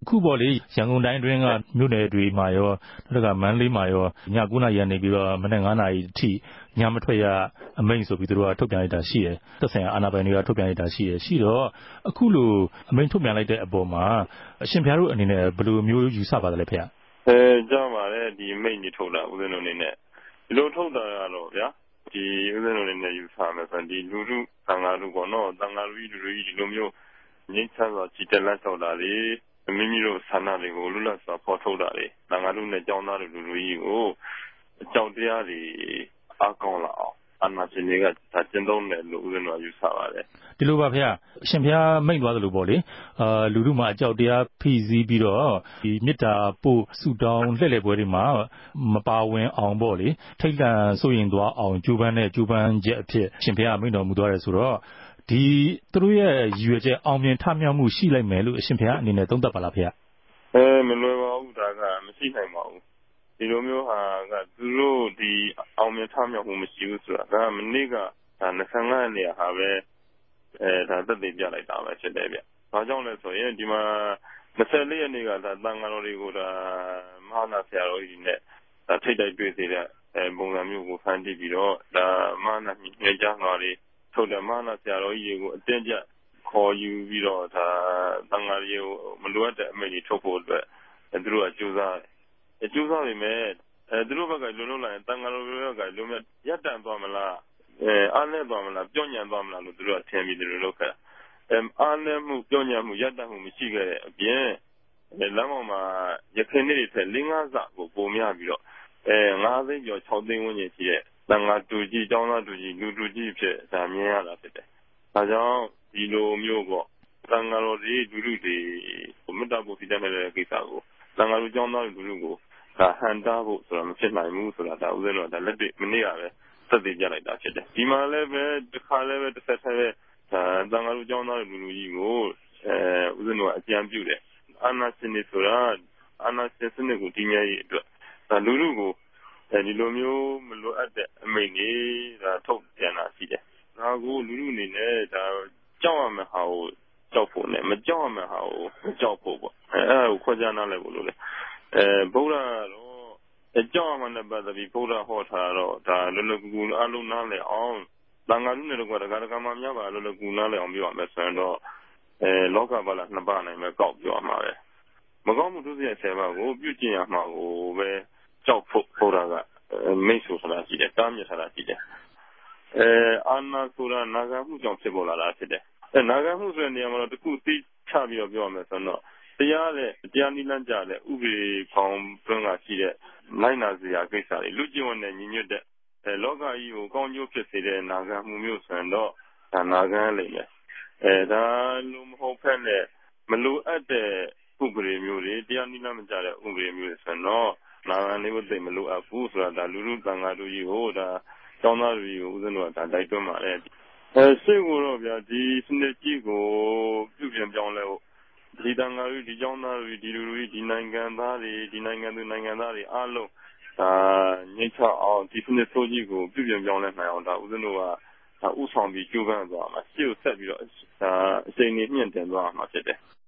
ခုပေါ့လေရန်ကုန်တိုင်းတွင်းကမြို့နယ်တွေမှာရောနောက်ကမန္တလေးမှာရောည9နာရီကနေပြီးတော့မနေ့9နာရီအထိညမထွက်ရအမိန့်ဆိုပြီးသူတို့ကထုတ်ပြန်လိုက်တာရှိတယ်သက်ဆိုင်ရာအာဏာပိုင်တွေကထုတ်ပြန်လိုက်တာရှိတယ်ရှိတော့အခုလိုအမိန့်ထုတ်ပြန်လိုက်တဲ့အပေါ်မှာအရှင်ဘုရားတို့အနေနဲ့ဘယ်လိုမျိုးယူဆပါသလဲဖေ။ကြားပါတယ်ဒီအမိန့်ကြီးထုတ်တာဦးဇင်းတို့အနေနဲ့ဒီလိုထုတ်တာကတော့ဗျာဒီဦးဇင်းတို့အနေနဲ့ယူဆမယ်ဆိုရင်ဒီလူထုသံဃာတို့ပေါ့နော်သံဃာလူကြီးဒီလိုမျိုးငြိမ်းချမ်းစွာကြည်တက်လက်ဆောက်တာတွေမိမိတို့ဆန္ဒတွေကိုလွတ်လပ်စွာဖော်ထုတ်တာတွေသံဃာတို့နဲ့ကျောင်းသားတွေလူကြီးကိုအကြောက်တရားတွေအားကောင်းလာအောင်အာဏာရှင်တွေကဒါကျင့်သုံးတယ်လို့ဦးဇင်းတို့ယူဆပါတယ်ဒီလိုပါဖေအရှင်ဘုရားမိန့်သွားသလိုပေါ့လေလူထုမှာအကြောက်တရားဖိစီးပြီးတော့ဒီမေတ္တာပို့ဆုတောင်းလှည့်လည်ပွဲတွေမှာမပါဝင်အောင်ပေါ့လေထိတ်လန့်စိုးရင်သွားအောင်ကြိုးပမ်းချက်အဖြစ်ရှင်ဘုရားမိန့်တော်မူသွားတယ်ဆိုတော့ဒီသူတို့ရဲ့ရည်ရွယ်ချက်အောင်မြင်ထမြောက်မှုရှိလိုက်မယ်လို့အရှင်ဘုရားအနေနဲ့သုံးသပ်ပါလားဖေမလွယ်ပါဘူးဒါကမရှိနိုင်ပါဘူးဒီလိုမျိုးဟာကသူတို့ဒီအောင်မြင်ထမြောက်မှုမရှိဘူးဆိုတာကမနေ့က25ရက်နေ့ဟာပဲဒါသက်သေပြလိုက်တာပဲဖြစ်တယ်ဗျ။ဘာကြောင့်လဲဆိုရင်ဒီမှာ24ရက်နေ့ကဒါသံဃာတော်တွေကိုဒါမဟာနာဆရာတော်ကြီးနဲ့ဒါထိတ်တိုက်တွေ့စေတဲ့ပုံစံမျိုးကိုဖန်တီးပြီးတော့ဒါမဟာနာညကြားမှာတွေထုတ်တယ်မဟာနာဆရာတော်ကြီးတွေကိုအတင်းကျပ်ခေါ်ယူပြီးတော့ဒါသံဃာတွေကိုမလိုအပ်တဲ့အမိန့်တွေထုတ်ဖို့အတွက်သူတို့ကကြိုးစားပေမဲ့သူတို့ဘက်ကလုံလောက်လာရင်တန်ဃာတော်တွေဘက်ကလုံမြတ်ရပ်တန့်သွားမလားအားနည်းသွားမလားပြော့ညံ့သွားမလားလို့သူတို့ကထင်ပြီးသူတို့လုပ်ခဲ့တာအားနည်းမှုပြော့ညံ့မှုရပ်တန့်မှုမရှိခဲ့တဲ့အပြင်လမ်းပေါ်မှာရခိုင်နေ့တွေထက်5ဆကိုပုံများပြီးတော့9သိန်းကျော်6သိန်းဝန်းကျင်ရှိတဲ့တန်ဃာတူကြီးကျောင်းသားတူကြီးလူတူကြီးဖြစ်ဒါမြင်ရတာဖြစ်တယ်ဒါကြောင့်ဒီလိုမျိုးပေါ့တန်ဃာတော်တွေလူထုတွေမေတ္တာပို့စီတတ်တဲ့ကိစ္စကိုတန်ဃာလူကျောင်းသားလူထုကိုဒါဟန်တာဖို့ဆိုတာမဖြစ်နိုင်ဘူးဆိုတာဒါဦးဇင်းတို့ကဒါလက်တွေ့မနေ့ကပဲသက်သေပြလိုက်တာဖြစ်တယ်ဒီမှာလည်းပဲတစ်ခါလည်းပဲတစ်ဆက်တည်းပဲတန်ဃာလူကျောင်းသားလူကြီးကိုဦးဇင်းတို့ကအကြံပြုတယ်အာဏာရှင်တွေဆိုတာအာဏာရှင်စနစ်ကိုတည်မြဲရေးအတွက်ဒါလူထုကိုဒီလိုမျိုးမလိုအပ်တဲ့အမိန့်တွေဒါထုတ်ပြန်တာရှိတယ်ဒါကိုလူထုအနေနဲ့ဒါကြောက်ရမယ့်ဟာကိုကြောက်ဖို့နဲ့မကြောက်ရမယ့်ဟာကိုမကြောက်ဖို့ပေါ့အဲ့ဒါကိုခွဲခြားနားလည်ဖို့လို့လေဗုဒ္ဓတော့ကြောက်ရမှနဲ့ပတ်သက်ပြီးဗုဒ္ဓဟောထားတော့ဒါလွယ်လွယ်ကူကူအလုံးနားလည်အောင်သံဃာလူနဲ့တော့ဒကာမများပါလွယ်လွယ်ကူနားလည်အောင်ပြောရမယ်ဆိုရင်တော့လောကဘာသာနှစ်ပါးနိုင်ပဲကောက်ပြောရမှာပဲမကောင်းမှုဒုစရိုက်10ပါးကိုပြုကျင့်ရမှာကိုပဲကြောက်ဖို့ဗုဒ္ဓကမိတ်ဆွေဆိုတာရှိတယ်တားမြစ်ထားတာရှိတယ်အာနာဆိုတာနာဂမှုကြောင့်ဖြစ်ပေါ်လာတာဖြစ်တယ်နာဂမှုဆိုတဲ့နေရာမှာတော့တခုသိချပြီးတော့ပြောရမယ်ဆိုတော့တရားနိလန့်ကြတဲ့ဥပဒေပေါင်းတွင်းကရှိတဲ့လိုက်နာစရာကိစ္စတွေလူကျင့်ဝတ်နဲ့ညီညွတ်တဲ့လောကကြီးကိုကောင်းကျိုးဖြစ်စေတဲ့နာဂမှုမျိုးဆိုရင်တော့ဒါနာဂလိမ့်မယ်ဒါလူမဟုတ်ဖက်နဲ့မလိုအပ်တဲ့ဥပဒေမျိုးတွေတရားနိလန့်မကြတဲ့ဥပဒေမျိုးတွေဆိုတော့နာဂလေးကိုသိမလိုအပ်ဘူးဆိုတာဒါလူလူတန်ဃာတို့ကြီးကိုဒါကျောင်းသားတွေကိုဦးဇင်းတို့ကဒါတိုက်တွန်းပါတယ်စိတ်ကိုတော့ဗျာဒီစနစ်ကြီးကိုပြုပြင်ပြောင်းလဲဖို့ဒီတန်ဃာတွေဒီကျောင်းသားတွေဒီလူတွေဒီနိုင်ငံသားတွေဒီနိုင်ငံသူနိုင်ငံသားတွေအားလုံးငြိမ်းချအောင်ဒီစနစ်ဆိုးကြီးကိုပြုပြင်ပြောင်းလဲနိုင်အောင်ဒါဦးဇင်းတို့ကဥဆောင်ပြီးကြိုးပမ်းသွားမှာရှေ့ကိုဆက်ပြီးတော့အချိန်ကြီးမြင့်တင်သွားမှာဖြစ်တယ်